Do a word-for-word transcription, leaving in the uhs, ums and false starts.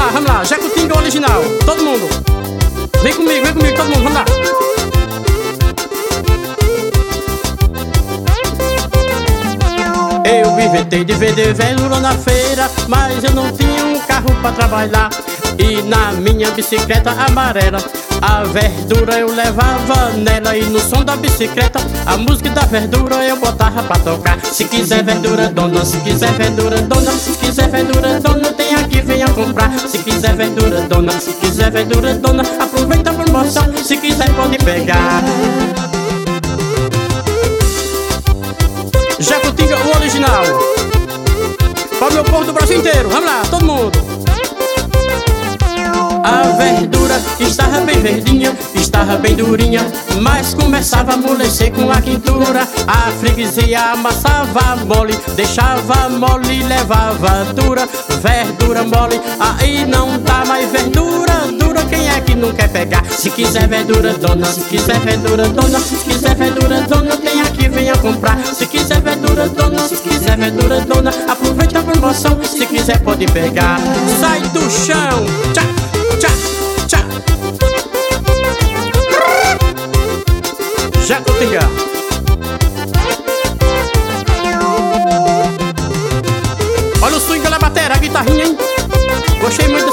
lá, vamos lá, Jacutinga original, todo mundo. Vem comigo, vem comigo, todo mundo, vamos lá. Eu inventei de vender verdura na feira, mas eu não tinha um carro pra trabalhar. E na minha bicicleta amarela a verdura eu levava nela. E no som da bicicleta a música da verdura eu botava pra tocar. Se quiser verdura dona, se quiser verdura dona, se quiser verdura dona, tem aqui, venha comprar. Se quiser verdura dona, se quiser verdura dona, aproveita a promoção, se quiser pode pegar. Jacutinga, o original, para o meu povo do Brasil inteiro, vamos lá, todo mundo. A verdura estava bem verdinha, estava bem durinha, mas começava a amolecer com a quintura. A freguesia amassava mole, deixava mole, levava dura. Verdura mole, aí não dá mais verdura dura. Quem é que não quer pegar? Se quiser verdura dona, se quiser verdura dona, se quiser verdura dona, tem aqui, venha comprar. Se quiser verdura dona, se quiser verdura dona, aproveita a promoção, se quiser pode pegar. Sai do chão, tchá, tchá, tchá. Jacutinga. Olha o swing, olha a bateria, a guitarrinha, hein? Gostei muito.